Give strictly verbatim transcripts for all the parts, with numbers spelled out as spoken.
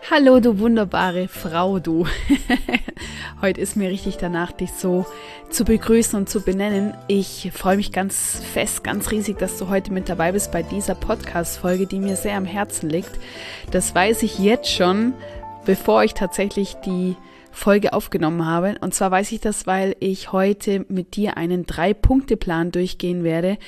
Hallo, du wunderbare Frau, du. Heute ist mir richtig danach, dich so zu begrüßen und zu benennen. Ich freue mich ganz fest, ganz riesig, dass du heute mit dabei bist bei dieser Podcast-Folge, die mir sehr am Herzen liegt. Das weiß ich jetzt schon, bevor ich tatsächlich die Folge aufgenommen habe. Und zwar weiß ich das, weil ich heute mit dir einen Drei-Punkte-Plan durchgehen werde,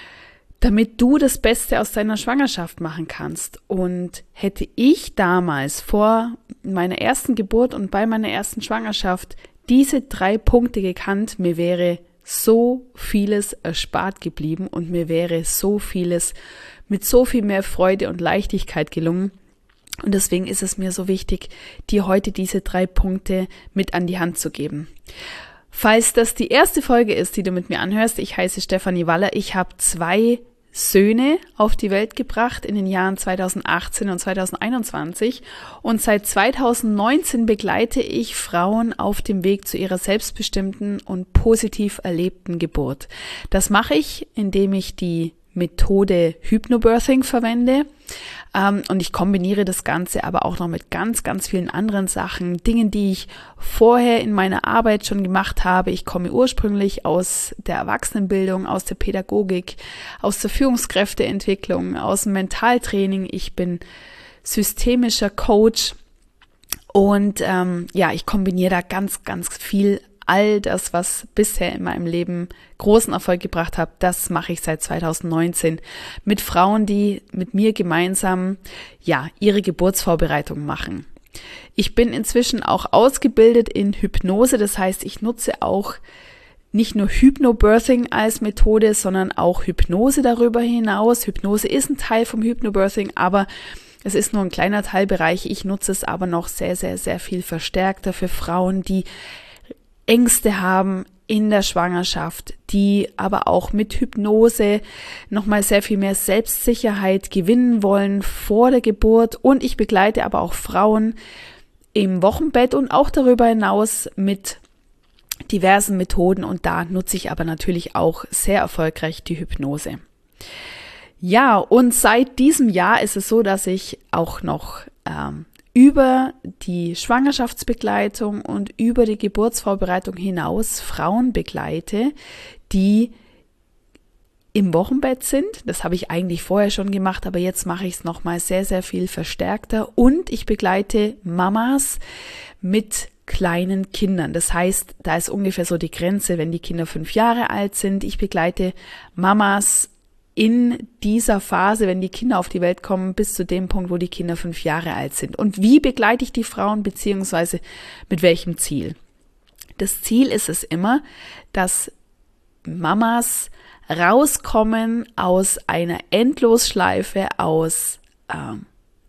damit du das Beste aus deiner Schwangerschaft machen kannst. Und hätte ich damals vor meiner ersten Geburt und bei meiner ersten Schwangerschaft diese drei Punkte gekannt, mir wäre so vieles erspart geblieben und mir wäre so vieles mit so viel mehr Freude und Leichtigkeit gelungen. Und deswegen ist es mir so wichtig, dir heute diese drei Punkte mit an die Hand zu geben. Falls das die erste Folge ist, die du mit mir anhörst, ich heiße Stefanie Waller, ich habe zwei Söhne auf die Welt gebracht in den Jahren zweitausendachtzehn und zweitausendeinundzwanzig und seit zweitausendneunzehn begleite ich Frauen auf dem Weg zu ihrer selbstbestimmten und positiv erlebten Geburt. Das mache ich, indem ich die Methode Hypnobirthing verwende. Ähm, und ich kombiniere das Ganze aber auch noch mit ganz, ganz vielen anderen Sachen, Dingen, die ich vorher in meiner Arbeit schon gemacht habe. Ich komme ursprünglich aus der Erwachsenenbildung, aus der Pädagogik, aus der Führungskräfteentwicklung, aus dem Mentaltraining. Ich bin systemischer Coach und ähm, ja, ich kombiniere da ganz, ganz viel. All das, was bisher in meinem Leben großen Erfolg gebracht hat, das mache ich seit zweitausendneunzehn mit Frauen, die mit mir gemeinsam ja ihre Geburtsvorbereitung machen. Ich bin inzwischen auch ausgebildet in Hypnose, das heißt, ich nutze auch nicht nur Hypnobirthing als Methode, sondern auch Hypnose darüber hinaus. Hypnose ist ein Teil vom Hypnobirthing, aber es ist nur ein kleiner Teilbereich. Ich nutze es aber noch sehr, sehr, sehr viel verstärkter für Frauen, die Ängste haben in der Schwangerschaft, die aber auch mit Hypnose nochmal sehr viel mehr Selbstsicherheit gewinnen wollen vor der Geburt. Und ich begleite aber auch Frauen im Wochenbett und auch darüber hinaus mit diversen Methoden. Und da nutze ich aber natürlich auch sehr erfolgreich die Hypnose. Ja, und seit diesem Jahr ist es so, dass ich auch noch ähm, über die Schwangerschaftsbegleitung und über die Geburtsvorbereitung hinaus Frauen begleite, die im Wochenbett sind. Das habe ich eigentlich vorher schon gemacht, aber jetzt mache ich es nochmal sehr, sehr viel verstärkter. Und ich begleite Mamas mit kleinen Kindern. Das heißt, da ist ungefähr so die Grenze, wenn die Kinder fünf Jahre alt sind. Ich begleite Mamas in dieser Phase, wenn die Kinder auf die Welt kommen, bis zu dem Punkt, wo die Kinder fünf Jahre alt sind. Und wie begleite ich die Frauen, beziehungsweise mit welchem Ziel? Das Ziel ist es immer, dass Mamas rauskommen aus einer Endlosschleife, aus ähm,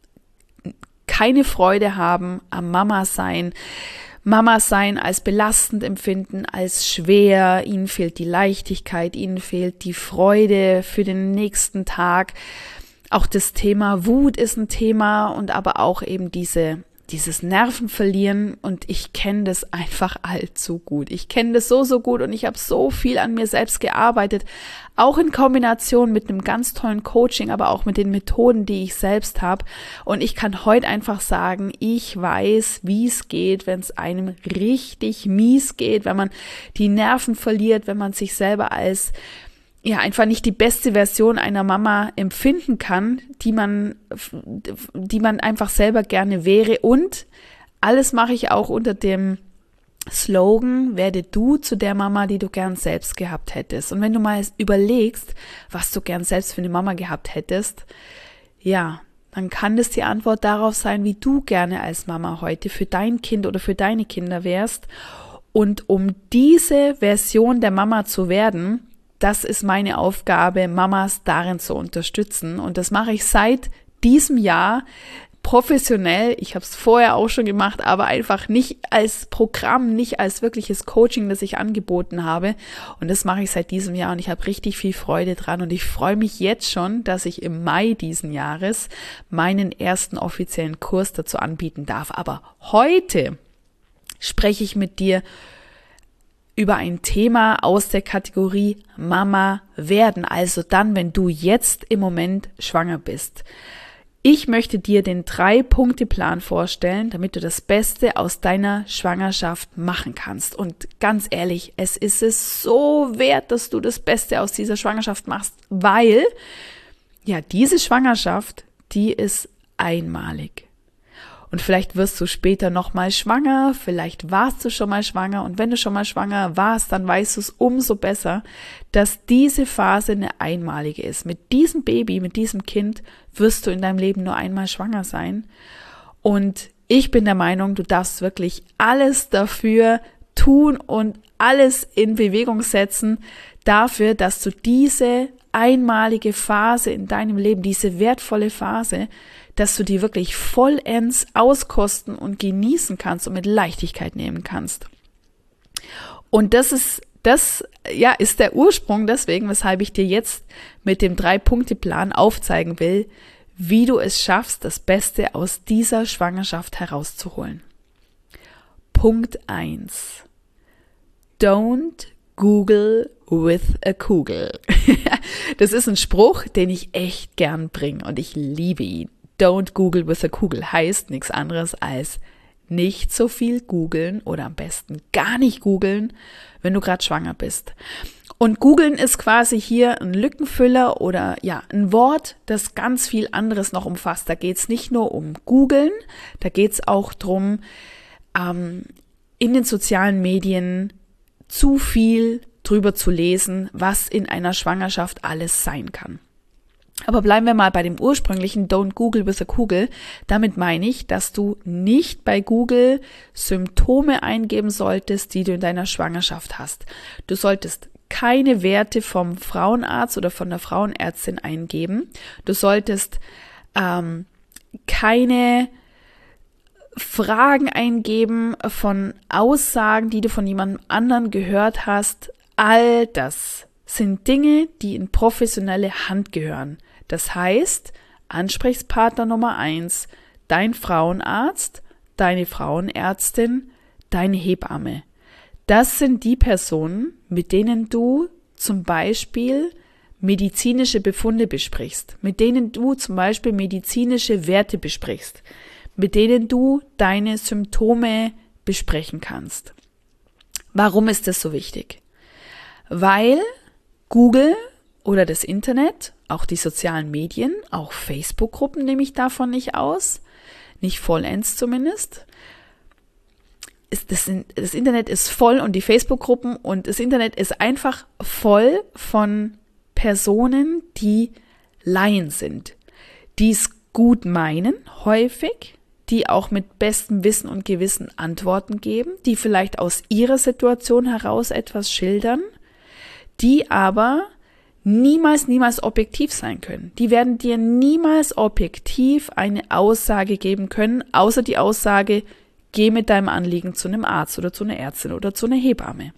keine Freude haben am Mama sein, Mama sein als belastend empfinden, als schwer, ihnen fehlt die Leichtigkeit, ihnen fehlt die Freude für den nächsten Tag. Auch das Thema Wut ist ein Thema und aber auch eben diese dieses Nervenverlieren und ich kenne das einfach allzu gut. Ich kenne das so, so gut und ich habe so viel an mir selbst gearbeitet, auch in Kombination mit einem ganz tollen Coaching, aber auch mit den Methoden, die ich selbst habe. Und ich kann heute einfach sagen, ich weiß, wie es geht, wenn es einem richtig mies geht, wenn man die Nerven verliert, wenn man sich selber als ja einfach nicht die beste Version einer Mama empfinden kann, die man, die man einfach selber gerne wäre. Und alles mache ich auch unter dem Slogan, werde du zu der Mama, die du gern selbst gehabt hättest. Und wenn du mal überlegst, was du gern selbst für eine Mama gehabt hättest, ja, dann kann das die Antwort darauf sein, wie du gerne als Mama heute für dein Kind oder für deine Kinder wärst. Und um diese Version der Mama zu werden, das ist meine Aufgabe, Mamas darin zu unterstützen. Und das mache ich seit diesem Jahr professionell. Ich habe es vorher auch schon gemacht, aber einfach nicht als Programm, nicht als wirkliches Coaching, das ich angeboten habe. Und das mache ich seit diesem Jahr und ich habe richtig viel Freude dran. Und ich freue mich jetzt schon, dass ich im Mai diesen Jahres meinen ersten offiziellen Kurs dazu anbieten darf. Aber heute spreche ich mit dir über ein Thema aus der Kategorie Mama werden, also dann, wenn du jetzt im Moment schwanger bist. Ich möchte dir den Drei-Punkte-Plan vorstellen, damit du das Beste aus deiner Schwangerschaft machen kannst. Und ganz ehrlich, es ist es so wert, dass du das Beste aus dieser Schwangerschaft machst, weil ja, diese Schwangerschaft, die ist einmalig. Und vielleicht wirst du später nochmal schwanger, vielleicht warst du schon mal schwanger und wenn du schon mal schwanger warst, dann weißt du es umso besser, dass diese Phase eine einmalige ist. Mit diesem Baby, mit diesem Kind wirst du in deinem Leben nur einmal schwanger sein. Und ich bin der Meinung, du darfst wirklich alles dafür tun und alles in Bewegung setzen dafür, dass du diese einmalige Phase in deinem Leben, diese wertvolle Phase, dass du die wirklich vollends auskosten und genießen kannst und mit Leichtigkeit nehmen kannst. Und das ist, das, ja, ist der Ursprung deswegen, weshalb ich dir jetzt mit dem Drei-Punkte-Plan aufzeigen will, wie du es schaffst, das Beste aus dieser Schwangerschaft herauszuholen. Punkt eins. Don't Google with a Kugel. Das ist ein Spruch, den ich echt gern bringe und ich liebe ihn. Don't Google with a Kugel heißt nichts anderes als nicht so viel googeln oder am besten gar nicht googeln, wenn du gerade schwanger bist. Und googeln ist quasi hier ein Lückenfüller oder ja, ein Wort, das ganz viel anderes noch umfasst. Da geht es nicht nur um googeln, da geht es auch darum, ähm, in den sozialen Medien zu viel drüber zu lesen, was in einer Schwangerschaft alles sein kann. Aber bleiben wir mal bei dem ursprünglichen Don't Google with a Kugel. Damit meine ich, dass du nicht bei Google Symptome eingeben solltest, die du in deiner Schwangerschaft hast. Du solltest keine Werte vom Frauenarzt oder von der Frauenärztin eingeben. Du solltest ähm, keine Fragen eingeben von Aussagen, die du von jemandem anderen gehört hast. All das sind Dinge, die in professionelle Hand gehören. Das heißt, Ansprechpartner Nummer eins, dein Frauenarzt, deine Frauenärztin, deine Hebamme. Das sind die Personen, mit denen du zum Beispiel medizinische Befunde besprichst, mit denen du zum Beispiel medizinische Werte besprichst, mit denen du deine Symptome besprechen kannst. Warum ist das so wichtig? Weil Google oder das Internet, auch die sozialen Medien, auch Facebook-Gruppen nehme ich davon nicht aus, nicht vollends zumindest. Ist das, das Internet ist voll und die Facebook-Gruppen und das Internet ist einfach voll von Personen, die Laien sind, die es gut meinen, häufig, die auch mit bestem Wissen und Gewissen Antworten geben, die vielleicht aus ihrer Situation heraus etwas schildern, die aber niemals, niemals objektiv sein können. Die werden dir niemals objektiv eine Aussage geben können, außer die Aussage, geh mit deinem Anliegen zu einem Arzt oder zu einer Ärztin oder zu einer Hebamme.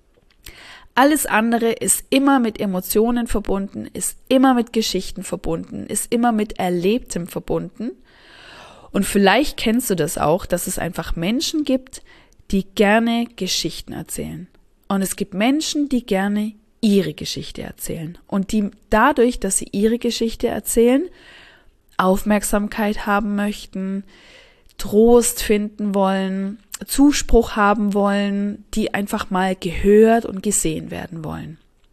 Alles andere ist immer mit Emotionen verbunden, ist immer mit Geschichten verbunden, ist immer mit Erlebtem verbunden. Und vielleicht kennst du das auch, dass es einfach Menschen gibt, die gerne Geschichten erzählen. Und es gibt Menschen, die gerne ihre Geschichte erzählen und die dadurch, dass sie ihre Geschichte erzählen, Aufmerksamkeit haben möchten, Trost finden wollen, Zuspruch haben wollen, die einfach mal gehört und gesehen werden wollen.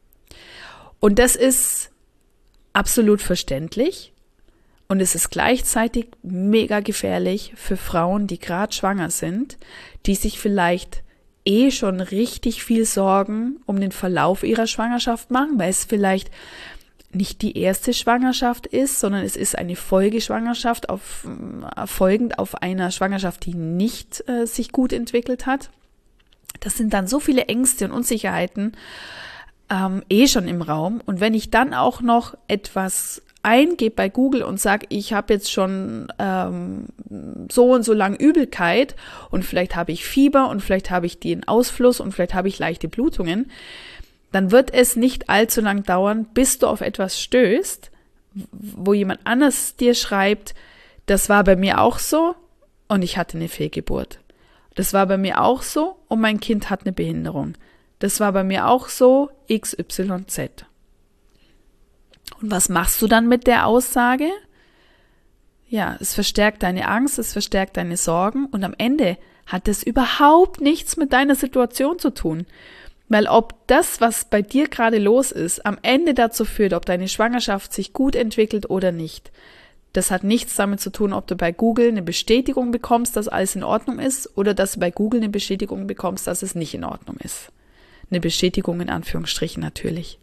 Und das ist absolut verständlich und es ist gleichzeitig mega gefährlich für Frauen, die gerade schwanger sind, die sich vielleicht eh schon richtig viel Sorgen um den Verlauf ihrer Schwangerschaft machen, weil es vielleicht nicht die erste Schwangerschaft ist, sondern es ist eine Folgeschwangerschaft auf, äh, folgend auf einer Schwangerschaft, die nicht äh, sich gut entwickelt hat. Das sind dann so viele Ängste und Unsicherheiten ähm, eh schon im Raum. Und wenn ich dann auch noch etwas eingebe bei Google und sage, ich habe jetzt schon ähm, so und so lang Übelkeit und vielleicht habe ich Fieber und vielleicht habe ich den Ausfluss und vielleicht habe ich leichte Blutungen, dann wird es nicht allzu lang dauern, bis du auf etwas stößt, wo jemand anders dir schreibt, das war bei mir auch so und ich hatte eine Fehlgeburt. Das war bei mir auch so und mein Kind hat eine Behinderung. Das war bei mir auch so X Y Z. Und was machst du dann mit der Aussage? ja, es verstärkt deine Angst, es verstärkt deine Sorgen und am Ende hat es überhaupt nichts mit deiner Situation zu tun. Weil ob das, was bei dir gerade los ist, am Ende dazu führt, ob deine Schwangerschaft sich gut entwickelt oder nicht, das hat nichts damit zu tun, ob du bei Google eine Bestätigung bekommst, dass alles in Ordnung ist oder dass du bei Google eine Bestätigung bekommst, dass es nicht in Ordnung ist. Eine Bestätigung in Anführungsstrichen natürlich.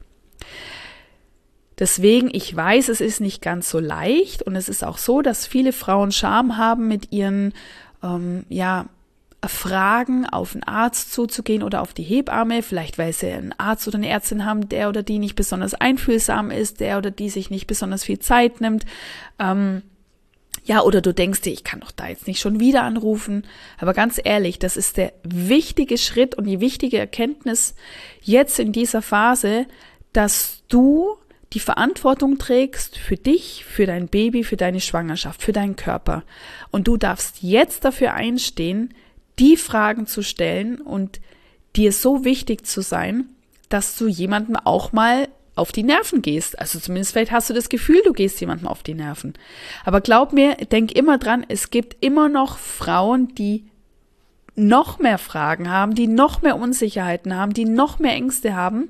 Deswegen, ich weiß, es ist nicht ganz so leicht und es ist auch so, dass viele Frauen Scham haben, mit ihren, ähm, ja, Fragen auf einen Arzt zuzugehen oder auf die Hebamme, vielleicht weil sie einen Arzt oder eine Ärztin haben, der oder die nicht besonders einfühlsam ist, der oder die sich nicht besonders viel Zeit nimmt. Ähm, ja, oder du denkst dir, ich kann doch da jetzt nicht schon wieder anrufen. Aber ganz ehrlich, das ist der wichtige Schritt und die wichtige Erkenntnis jetzt in dieser Phase, dass du die Verantwortung trägst für dich, für dein Baby, für deine Schwangerschaft, für deinen Körper. Und du darfst jetzt dafür einstehen, die Fragen zu stellen und dir so wichtig zu sein, dass du jemandem auch mal auf die Nerven gehst. Also zumindest vielleicht hast du das Gefühl, du gehst jemandem auf die Nerven. Aber glaub mir, denk immer dran, es gibt immer noch Frauen, die noch mehr Fragen haben, die noch mehr Unsicherheiten haben, die noch mehr Ängste haben.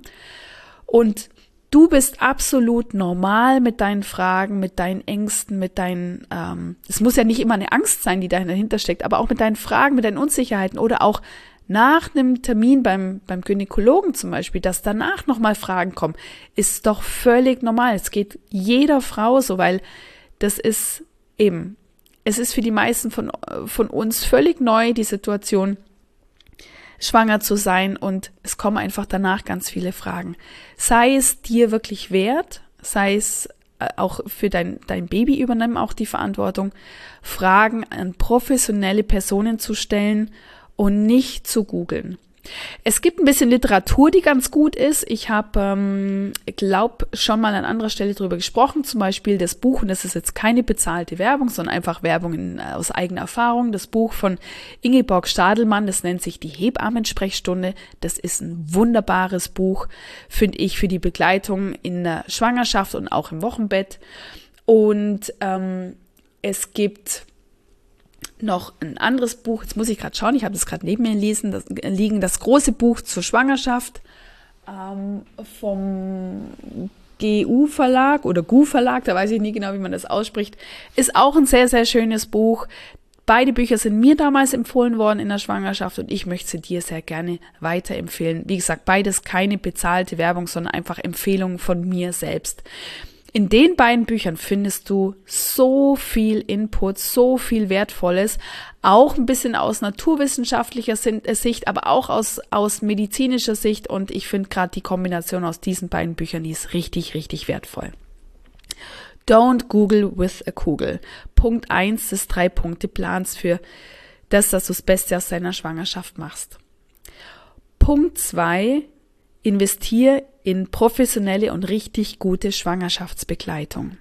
Und du bist absolut normal mit deinen Fragen, mit deinen Ängsten, mit deinen, ähm, es muss ja nicht immer eine Angst sein, die dahinter steckt, aber auch mit deinen Fragen, mit deinen Unsicherheiten oder auch nach einem Termin beim, beim Gynäkologen zum Beispiel, dass danach nochmal Fragen kommen, ist doch völlig normal. Es geht jeder Frau so, weil das ist eben, es ist für die meisten von, von uns völlig neu, die Situation, schwanger zu sein und es kommen einfach danach ganz viele Fragen. Sei es dir wirklich wert, sei es auch für dein, dein Baby übernehmen auch die Verantwortung, Fragen an professionelle Personen zu stellen und nicht zu googeln. Es gibt ein bisschen Literatur, die ganz gut ist. Ich habe, ähm, glaube, schon mal an anderer Stelle drüber gesprochen, zum Beispiel das Buch, und das ist jetzt keine bezahlte Werbung, sondern einfach Werbung in, aus eigener Erfahrung, das Buch von Ingeborg Stadelmann, das nennt sich die Hebammensprechstunde. Das ist ein wunderbares Buch, finde ich, für die Begleitung in der Schwangerschaft und auch im Wochenbett. Und ähm, es gibt noch ein anderes Buch, jetzt muss ich gerade schauen, ich habe das gerade neben mir lesen, das, liegen, das große Buch zur Schwangerschaft ähm, vom G U-Verlag oder G U-Verlag, da weiß ich nie genau, wie man das ausspricht, ist auch ein sehr, sehr schönes Buch. Beide Bücher sind mir damals empfohlen worden in der Schwangerschaft und ich möchte sie dir sehr gerne weiterempfehlen. Wie gesagt, beides keine bezahlte Werbung, sondern einfach Empfehlungen von mir selbst. In den beiden Büchern findest du so viel Input, so viel Wertvolles, auch ein bisschen aus naturwissenschaftlicher Sicht, aber auch aus, aus medizinischer Sicht, und ich finde gerade die Kombination aus diesen beiden Büchern, die ist richtig, richtig wertvoll. Don't Google with a Kugel. Punkt eins des Drei-Punkte-Plans für das, dass du das Beste aus deiner Schwangerschaft machst. Punkt zwei, investier in professionelle und richtig gute Schwangerschaftsbegleitung.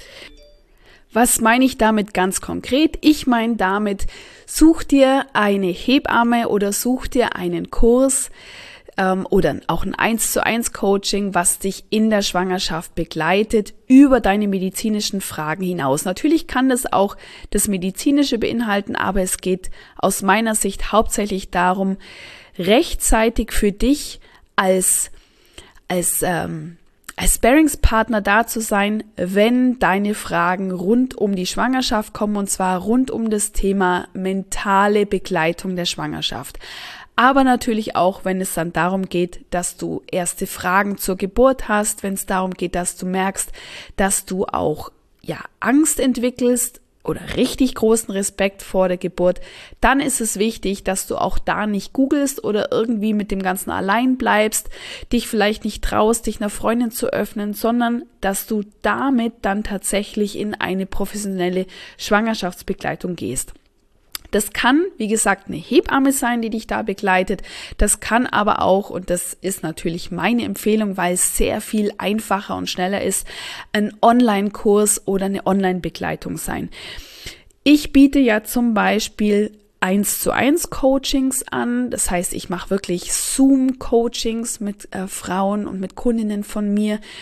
Was meine ich damit ganz konkret? Ich meine damit, such dir eine Hebamme oder such dir einen Kurs ähm, oder auch ein eins zu eins Coaching, was dich in der Schwangerschaft begleitet, über deine medizinischen Fragen hinaus. Natürlich kann das auch das Medizinische beinhalten, aber es geht aus meiner Sicht hauptsächlich darum, rechtzeitig für dich als als ähm, als Sparringspartner da zu sein, wenn deine Fragen rund um die Schwangerschaft kommen, und zwar rund um das Thema mentale Begleitung der Schwangerschaft. Aber natürlich auch, wenn es dann darum geht, dass du erste Fragen zur Geburt hast, wenn es darum geht, dass du merkst, dass du auch ja Angst entwickelst oder richtig großen Respekt vor der Geburt, dann ist es wichtig, dass du auch da nicht googelst oder irgendwie mit dem Ganzen allein bleibst, dich vielleicht nicht traust, dich einer Freundin zu öffnen, sondern dass du damit dann tatsächlich in eine professionelle Schwangerschaftsbegleitung gehst. Das kann, wie gesagt, eine Hebamme sein, die dich da begleitet. Das kann aber auch, und das ist natürlich meine Empfehlung, weil es sehr viel einfacher und schneller ist, ein Online-Kurs oder eine Online-Begleitung sein. Ich biete ja zum Beispiel eins zu eins Coachings an. Das heißt, ich mache wirklich Zoom-Coachings mit äh, Frauen und mit Kundinnen von mir,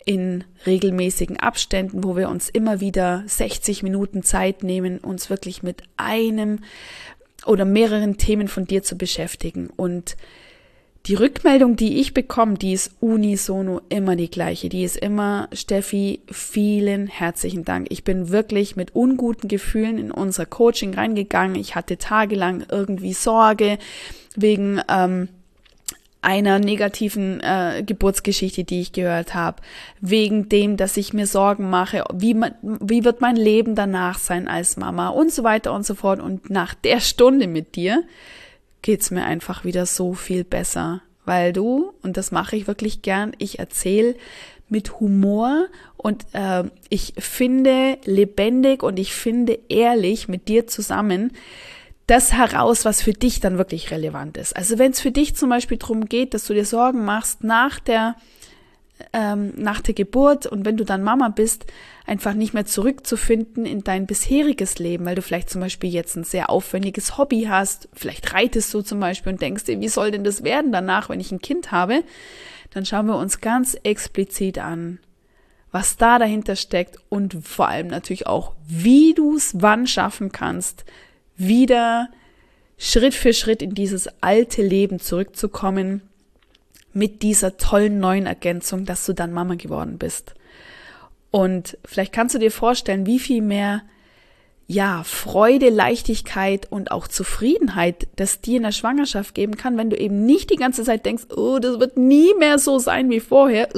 in regelmäßigen Abständen, wo wir uns immer wieder sechzig Minuten Zeit nehmen, uns wirklich mit einem oder mehreren Themen von dir zu beschäftigen. Und die Rückmeldung, die ich bekomme, die ist unisono immer die gleiche. Die ist immer: Steffi, vielen herzlichen Dank. Ich bin wirklich mit unguten Gefühlen in unser Coaching reingegangen. Ich hatte tagelang irgendwie Sorge wegen ähm, einer negativen äh, Geburtsgeschichte, die ich gehört habe, wegen dem, dass ich mir Sorgen mache, wie, man, wie wird mein Leben danach sein als Mama und so weiter und so fort. Und nach der Stunde mit dir geht's mir einfach wieder so viel besser, weil du, und das mache ich wirklich gern, ich erzähle mit Humor und äh, ich finde lebendig und ich finde ehrlich mit dir zusammen das heraus, was für dich dann wirklich relevant ist. Also wenn es für dich zum Beispiel darum geht, dass du dir Sorgen machst nach der ähm, nach der Geburt und wenn du dann Mama bist, einfach nicht mehr zurückzufinden in dein bisheriges Leben, weil du vielleicht zum Beispiel jetzt ein sehr aufwendiges Hobby hast, vielleicht reitest du zum Beispiel und denkst dir, wie soll denn das werden danach, wenn ich ein Kind habe, dann schauen wir uns ganz explizit an, was da dahinter steckt und vor allem natürlich auch, wie du es wann schaffen kannst, wieder Schritt für Schritt in dieses alte Leben zurückzukommen, mit dieser tollen neuen Ergänzung, dass du dann Mama geworden bist. Und vielleicht kannst du dir vorstellen, wie viel mehr ja, Freude, Leichtigkeit und auch Zufriedenheit das dir in der Schwangerschaft geben kann, wenn du eben nicht die ganze Zeit denkst, oh, das wird nie mehr so sein wie vorher,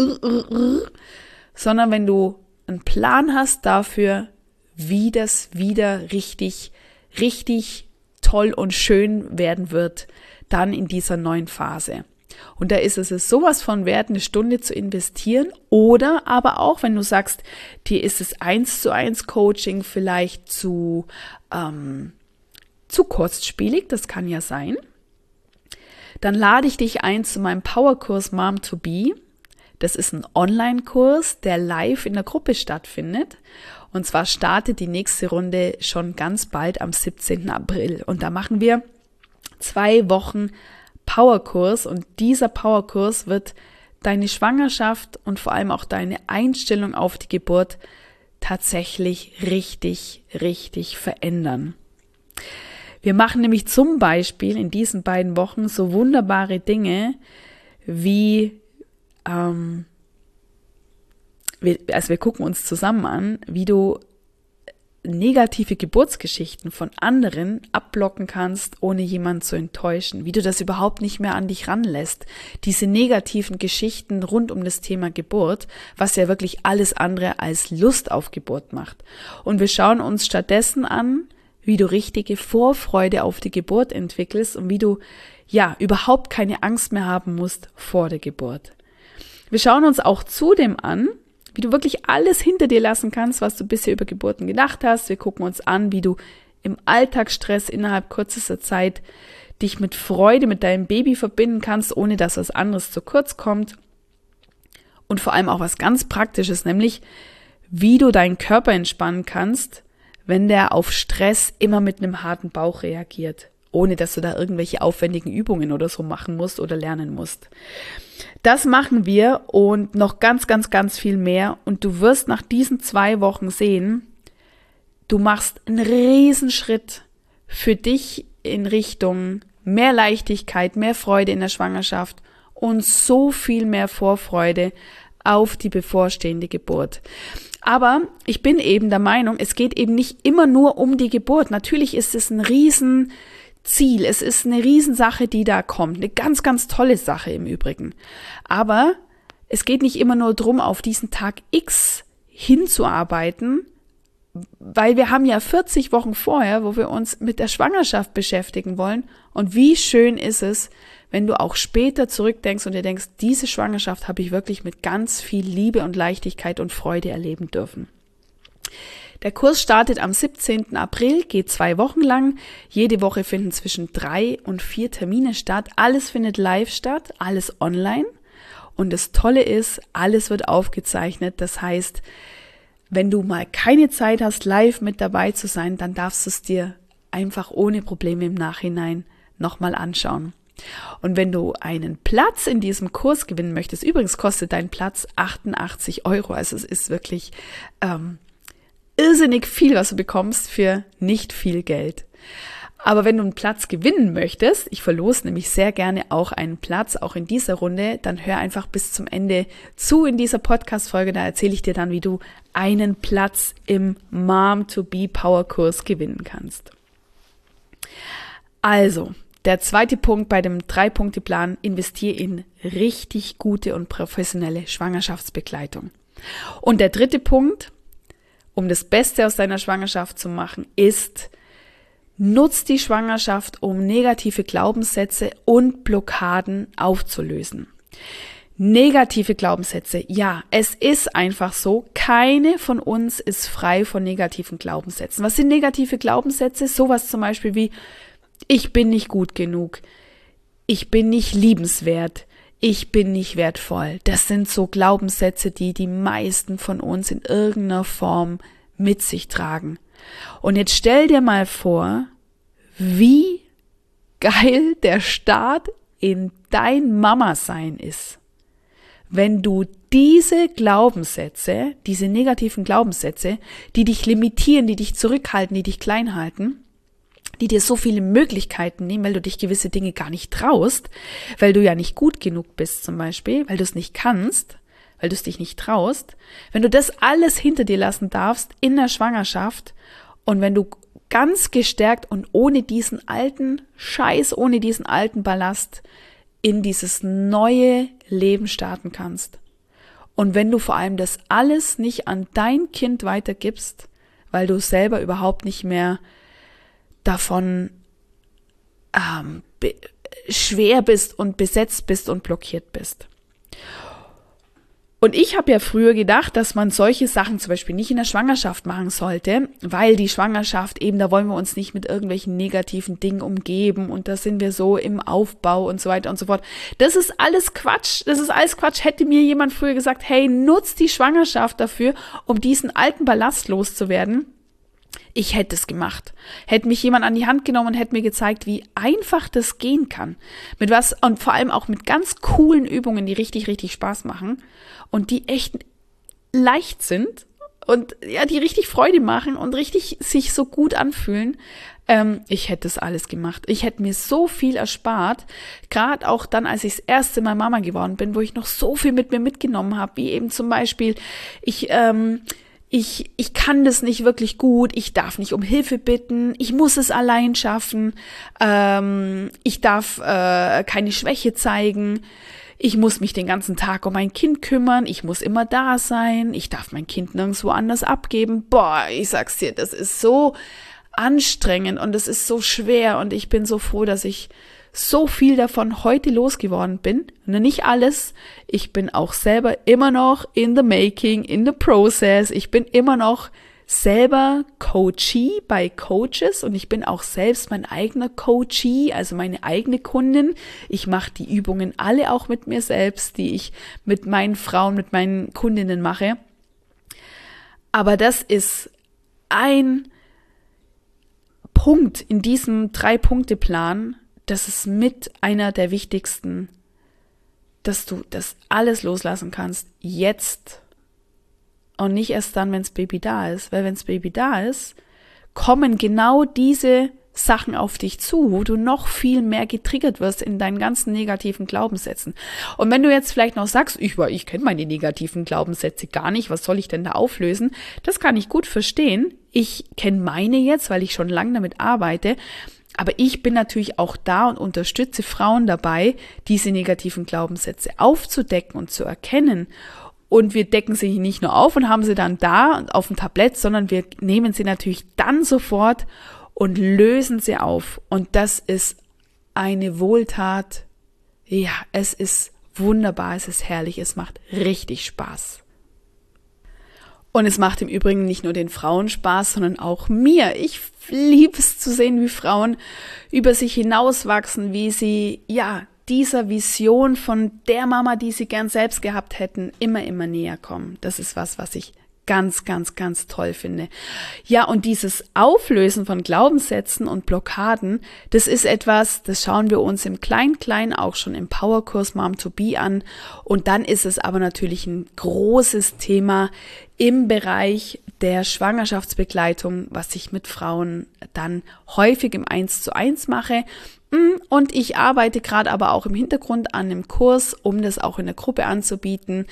sondern wenn du einen Plan hast dafür, wie das wieder richtig, richtig toll und schön werden wird, dann in dieser neuen Phase. Und da ist es sowas von wert, eine Stunde zu investieren oder aber auch, wenn du sagst, dir ist es eins zu eins Coaching vielleicht zu, ähm, zu kostspielig, das kann ja sein, dann lade ich dich ein zu meinem Powerkurs Mom to Be. Das ist ein Online-Kurs, der live in der Gruppe stattfindet. Und zwar startet die nächste Runde schon ganz bald am siebzehnten April. Und da machen wir zwei Wochen Powerkurs und dieser Powerkurs wird deine Schwangerschaft und vor allem auch deine Einstellung auf die Geburt tatsächlich richtig, richtig verändern. Wir machen nämlich zum Beispiel in diesen beiden Wochen so wunderbare Dinge wie, ähm, wir, also wir gucken uns zusammen an, wie du negative Geburtsgeschichten von anderen abblocken kannst, ohne jemanden zu enttäuschen, wie du das überhaupt nicht mehr an dich ranlässt. Diese negativen Geschichten rund um das Thema Geburt, was ja wirklich alles andere als Lust auf Geburt macht. Und wir schauen uns stattdessen an, wie du richtige Vorfreude auf die Geburt entwickelst und wie du ja überhaupt keine Angst mehr haben musst vor der Geburt. Wir schauen uns auch zudem an, wie du wirklich alles hinter dir lassen kannst, was du bisher über Geburten gedacht hast. Wir gucken uns an, wie du im Alltagsstress innerhalb kürzester Zeit dich mit Freude mit deinem Baby verbinden kannst, ohne dass was anderes zu kurz kommt. Und vor allem auch was ganz Praktisches, nämlich wie du deinen Körper entspannen kannst, wenn der auf Stress immer mit einem harten Bauch reagiert, ohne dass du da irgendwelche aufwendigen Übungen oder so machen musst oder lernen musst. Das machen wir und noch ganz, ganz, ganz viel mehr. Und du wirst nach diesen zwei Wochen sehen, du machst einen Riesenschritt für dich in Richtung mehr Leichtigkeit, mehr Freude in der Schwangerschaft und so viel mehr Vorfreude auf die bevorstehende Geburt. Aber ich bin eben der Meinung, es geht eben nicht immer nur um die Geburt. Natürlich ist es ein riesen Ziel. Es ist eine Riesensache, die da kommt. Eine ganz, ganz tolle Sache im Übrigen. Aber es geht nicht immer nur darum, auf diesen Tag X hinzuarbeiten, weil wir haben ja vierzig Wochen vorher, wo wir uns mit der Schwangerschaft beschäftigen wollen. Und wie schön ist es, wenn du auch später zurückdenkst und dir denkst, diese Schwangerschaft habe ich wirklich mit ganz viel Liebe und Leichtigkeit und Freude erleben dürfen. Der Kurs startet am siebzehnten April, geht zwei Wochen lang. Jede Woche finden zwischen drei und vier Termine statt. Alles findet live statt, alles online. Und das Tolle ist, alles wird aufgezeichnet. Das heißt, wenn du mal keine Zeit hast, live mit dabei zu sein, dann darfst du es dir einfach ohne Probleme im Nachhinein nochmal anschauen. Und wenn du einen Platz in diesem Kurs gewinnen möchtest, übrigens kostet dein Platz achtundachtzig Euro, also es ist wirklich ähm, irrsinnig viel, was du bekommst für nicht viel Geld. Aber wenn du einen Platz gewinnen möchtest, ich verlose nämlich sehr gerne auch einen Platz, auch in dieser Runde, dann hör einfach bis zum Ende zu in dieser Podcast-Folge, da erzähle ich dir dann, wie du einen Platz im Mom-to-Be-Power-Kurs gewinnen kannst. Also, der zweite Punkt bei dem Drei-Punkte-Plan, investiere in richtig gute und professionelle Schwangerschaftsbegleitung. Und der dritte Punkt, um das Beste aus deiner Schwangerschaft zu machen, ist, nutz die Schwangerschaft, um negative Glaubenssätze und Blockaden aufzulösen. Negative Glaubenssätze, ja, es ist einfach so, keine von uns ist frei von negativen Glaubenssätzen. Was sind negative Glaubenssätze? Sowas zum Beispiel wie, ich bin nicht gut genug, ich bin nicht liebenswert, ich bin nicht wertvoll. Das sind so Glaubenssätze, die die meisten von uns in irgendeiner Form mit sich tragen. Und jetzt stell dir mal vor, wie geil der Start in dein Mama-Sein ist, wenn du diese Glaubenssätze, diese negativen Glaubenssätze, die dich limitieren, die dich zurückhalten, die dich klein halten, die dir so viele Möglichkeiten nehmen, weil du dich gewisse Dinge gar nicht traust, weil du ja nicht gut genug bist zum Beispiel, weil du es nicht kannst, weil du es dich nicht traust, wenn du das alles hinter dir lassen darfst in der Schwangerschaft und wenn du ganz gestärkt und ohne diesen alten Scheiß, ohne diesen alten Ballast in dieses neue Leben starten kannst. Und wenn du vor allem das alles nicht an dein Kind weitergibst, weil du selber überhaupt nicht mehr davon ähm, be- schwer bist und besetzt bist und blockiert bist. Und ich habe ja früher gedacht, dass man solche Sachen zum Beispiel nicht in der Schwangerschaft machen sollte, weil die Schwangerschaft eben, da wollen wir uns nicht mit irgendwelchen negativen Dingen umgeben und da sind wir so im Aufbau und so weiter und so fort. Das ist alles Quatsch, das ist alles Quatsch. Hätte mir jemand früher gesagt, hey, nutz die Schwangerschaft dafür, um diesen alten Ballast loszuwerden, ich hätte es gemacht. Hätte mich jemand an die Hand genommen und hätte mir gezeigt, wie einfach das gehen kann. Mit was, und vor allem auch mit ganz coolen Übungen, die richtig, richtig Spaß machen und die echt leicht sind und ja, die richtig Freude machen und richtig sich so gut anfühlen. Ähm, ich hätte das alles gemacht. Ich hätte mir so viel erspart, gerade auch dann, als ich das erste Mal Mama geworden bin, wo ich noch so viel mit mir mitgenommen habe, wie eben zum Beispiel, ich, ähm, Ich, ich kann das nicht wirklich gut, ich darf nicht um Hilfe bitten, ich muss es allein schaffen, ähm, ich darf äh, keine Schwäche zeigen, ich muss mich den ganzen Tag um mein Kind kümmern, ich muss immer da sein, ich darf mein Kind nirgendwo anders abgeben. Boah, ich sag's dir, das ist so anstrengend und es ist so schwer und ich bin so froh, dass ich so viel davon heute losgeworden bin. Nicht alles. Ich bin auch selber immer noch in the making, in the process. Ich bin immer noch selber Coachee bei Coaches und ich bin auch selbst mein eigener Coachee, also meine eigene Kundin. Ich mache die Übungen alle auch mit mir selbst, die ich mit meinen Frauen, mit meinen Kundinnen mache. Aber das ist ein Punkt in diesem Drei-Punkte-Plan, das ist mit einer der wichtigsten, dass du das alles loslassen kannst, jetzt und nicht erst dann, wenn das Baby da ist. Weil wenn das Baby da ist, kommen genau diese Sachen auf dich zu, wo du noch viel mehr getriggert wirst in deinen ganzen negativen Glaubenssätzen. Und wenn du jetzt vielleicht noch sagst, ich, ich kenne meine negativen Glaubenssätze gar nicht, was soll ich denn da auflösen? Das kann ich gut verstehen. Ich kenne meine jetzt, weil ich schon lange damit arbeite. Aber ich bin natürlich auch da und unterstütze Frauen dabei, diese negativen Glaubenssätze aufzudecken und zu erkennen. Und wir decken sie nicht nur auf und haben sie dann da auf dem Tablett, sondern wir nehmen sie natürlich dann sofort und lösen sie auf. Und das ist eine Wohltat. Ja, es ist wunderbar, es ist herrlich, es macht richtig Spaß. Und es macht im Übrigen nicht nur den Frauen Spaß, sondern auch mir. Ich liebe es zu sehen, wie Frauen über sich hinauswachsen, wie sie, ja, dieser Vision von der Mama, die sie gern selbst gehabt hätten, immer, immer näher kommen. Das ist was, was ich ganz, ganz, ganz toll finde. Ja, und dieses Auflösen von Glaubenssätzen und Blockaden, das ist etwas, das schauen wir uns im Klein-Klein auch schon im Powerkurs Mom to Be an. Und dann ist es aber natürlich ein großes Thema im Bereich der Schwangerschaftsbegleitung, was ich mit Frauen dann häufig im Eins zu eins mache. Und ich arbeite gerade aber auch im Hintergrund an einem Kurs, um das auch in der Gruppe anzubieten.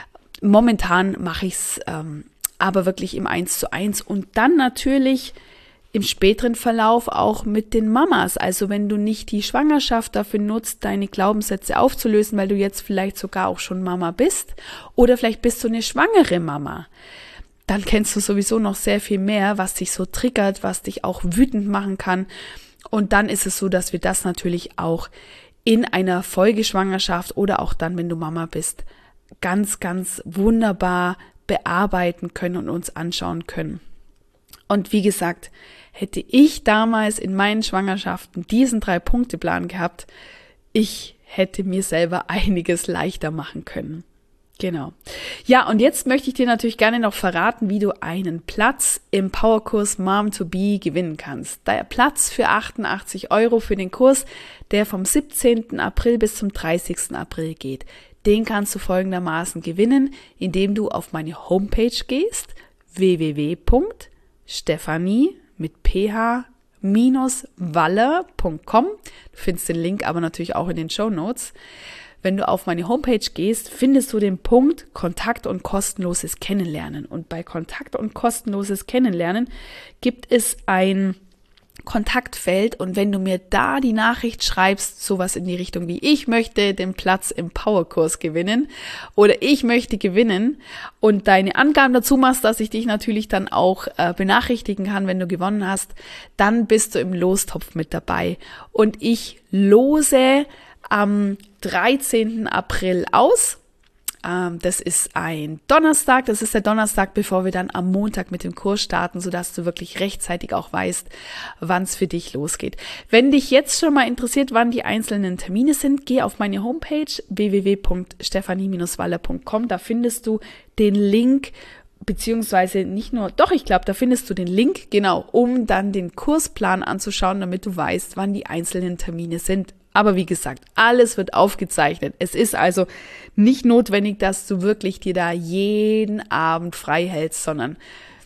Momentan mache ich es ähm, aber wirklich im Eins zu eins und dann natürlich im späteren Verlauf auch mit den Mamas. Also wenn du nicht die Schwangerschaft dafür nutzt, deine Glaubenssätze aufzulösen, weil du jetzt vielleicht sogar auch schon Mama bist oder vielleicht bist du eine schwangere Mama, dann kennst du sowieso noch sehr viel mehr, was dich so triggert, was dich auch wütend machen kann. Und dann ist es so, dass wir das natürlich auch in einer Folgeschwangerschaft oder auch dann, wenn du Mama bist, ganz, ganz wunderbar bearbeiten können und uns anschauen können. Und wie gesagt, hätte ich damals in meinen Schwangerschaften diesen Drei-Punkte-Plan gehabt, ich hätte mir selber einiges leichter machen können. Genau. Ja, und jetzt möchte ich dir natürlich gerne noch verraten, wie du einen Platz im Powerkurs Mom to Be gewinnen kannst. Der Platz für achtundachtzig Euro für den Kurs, der vom siebzehnten April bis zum dreißigsten April geht. Den kannst du folgendermaßen gewinnen, indem du auf meine Homepage gehst, w w w punkt stephanie mit ph minus waller punkt com. Du findest den Link aber natürlich auch in den Shownotes. Wenn du auf meine Homepage gehst, findest du den Punkt Kontakt und kostenloses Kennenlernen. Und bei Kontakt und kostenloses Kennenlernen gibt es ein Kontaktfeld und wenn du mir da die Nachricht schreibst, sowas in die Richtung wie ich möchte den Platz im Powerkurs gewinnen oder ich möchte gewinnen und deine Angaben dazu machst, dass ich dich natürlich dann auch äh, benachrichtigen kann, wenn du gewonnen hast, dann bist du im Lostopf mit dabei und ich lose am dreizehnten April aus. Das ist ein Donnerstag, das ist der Donnerstag, bevor wir dann am Montag mit dem Kurs starten, sodass du wirklich rechtzeitig auch weißt, wann es für dich losgeht. Wenn dich jetzt schon mal interessiert, wann die einzelnen Termine sind, geh auf meine Homepage w w w punkt stephanie minus waller punkt com, da findest du den Link, beziehungsweise nicht nur, doch, ich glaube, da findest du den Link, genau, um dann den Kursplan anzuschauen, damit du weißt, wann die einzelnen Termine sind. Aber wie gesagt, alles wird aufgezeichnet. Es ist also nicht notwendig, dass du wirklich dir da jeden Abend frei hältst, sondern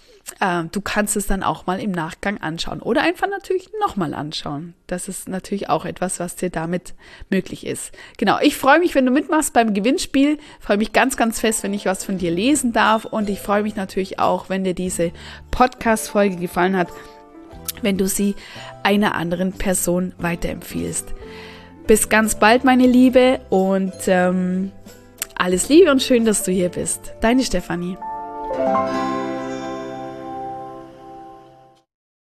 äh, du kannst es dann auch mal im Nachgang anschauen oder einfach natürlich nochmal anschauen. Das ist natürlich auch etwas, was dir damit möglich ist. Genau, ich freue mich, wenn du mitmachst beim Gewinnspiel. Ich freue mich ganz, ganz fest, wenn ich was von dir lesen darf und ich freue mich natürlich auch, wenn dir diese Podcast-Folge gefallen hat, wenn du sie einer anderen Person weiterempfiehlst. Bis ganz bald, meine Liebe, und ähm, alles Liebe und schön, dass du hier bist. Deine Stephanie.